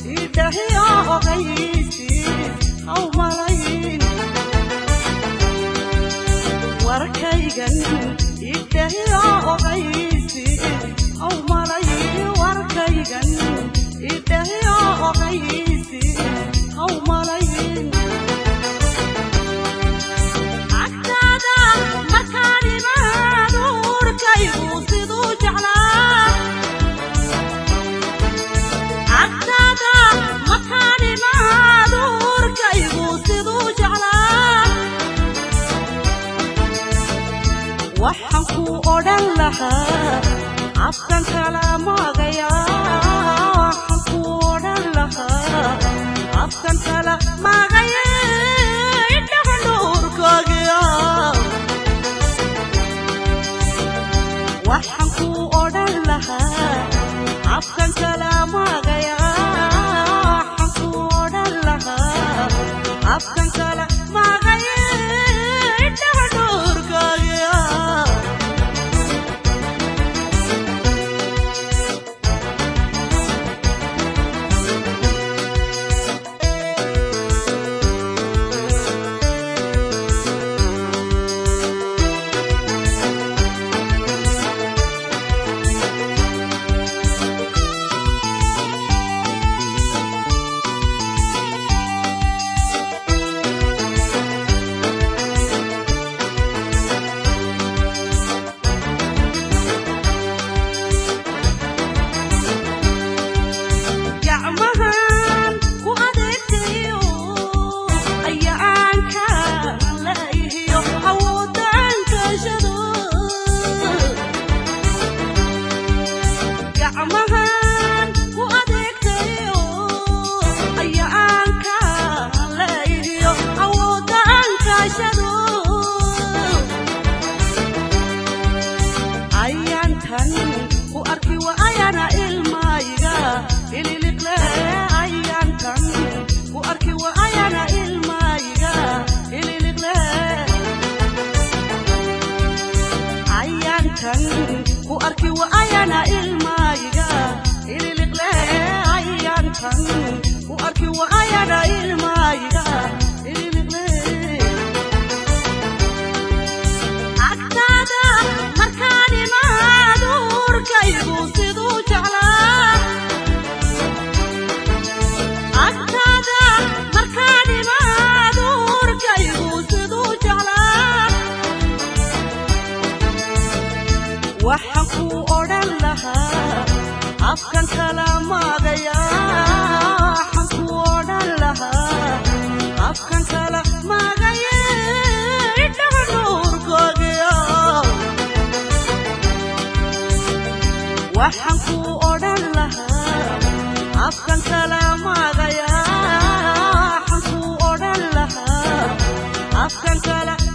afkan kala magaya waxaan ku odhan lahaa afkan kala magaya indhaha nuurkaaga waxaan ku odhan lahaa afkan kala magaya waxaan ku odhan lahaa afkan kala magaya indhaha nuurkaaga waxaan ku odhan lahaa afkan kala magaya waxaan ku odhan lahaa afkan kala magaya indhaha nuurkaaga waxaan ku odhan lahaa afkan kala magaya waxaan ku odhan lahaa afkan kala